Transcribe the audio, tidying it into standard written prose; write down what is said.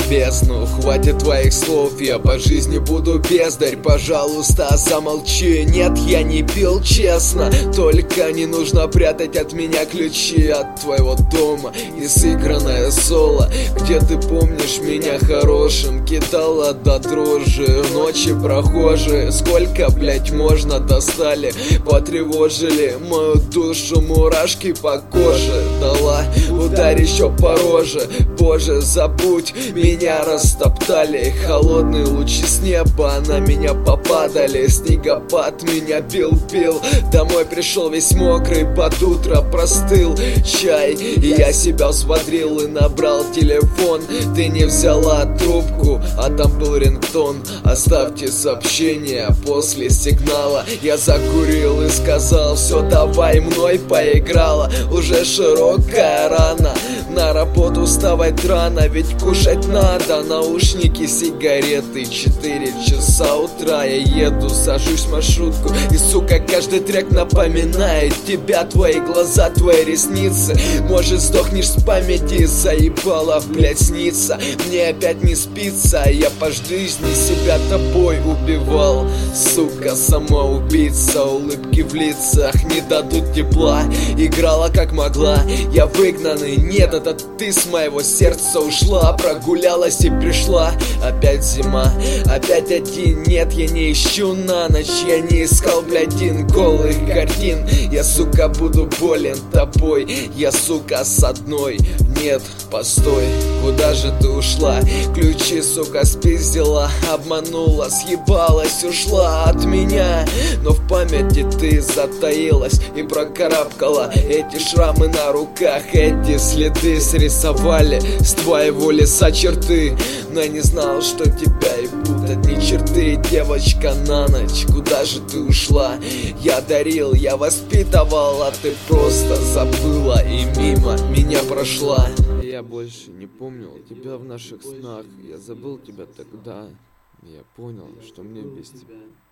бездну. Хватит твоих слов, я по жизни буду бездарь. Пожалуйста, замолчи, нет, я не пил, честно. Только не нужно прятать от меня ключи от твоего дома и сыгранное соло. Где ты помнишь меня хорошим, кидала до дрожи ночи прохожие. Сколько, блять, можно, достали, потревожили мою душу, мурашки по коже. Дала удар еще по роже, боже, забудь, меня растоптали. Холодные лучи с неба на меня попадали. Снегопад меня бил. Домой пришел весь мокрый, под утро простыл чай. И я себя взбодрил и набрал телефон. Ты не взяла трубку, а там был рингтон. Оставьте сообщение после сигнала. Я закурил и сказал: все, давай мной поиграла. Уже широкая рана, на работу вставать рано, ведь кушать надо. Наушники, сигареты, 4 часа утра. Я еду, сажусь в маршрутку, и, сука, каждый трек напоминает тебя. Твои глаза, твои ресницы. Может, сдохнешь с памяти, заебала, блять, снится. Мне опять не спится, я по жизни себя тобой убивал. Сука, самоубийца, улыбки в лицах не дадут тепла. Играла как могла, я выгнанный. Нет, это ты с моего сердца ушла. Прогулялась и пришла. Опять зима, опять один. Нет, я не ищу на ночь, я не искал, блядь, голых картин. Я, сука, буду болен тобой. Я, сука, с одной. Нет, постой, куда же ты ушла? Ключи, сука, спиздила, обманула, съебалась, ушла от меня. Но в памяти ты затаилась и прокарабкала. Эти шрамы на руках, эти следы срисовали с твоего лица черты. Но я не знал, что тебя и будут ни черты. Девочка, на ночь, куда же ты ушла? Я дарил, я воспитывал, а ты просто забыла и мимо меня прошла. Я больше не помнил тебя в наших снах. Я забыл тебя тогда. Я понял, что мне без тебя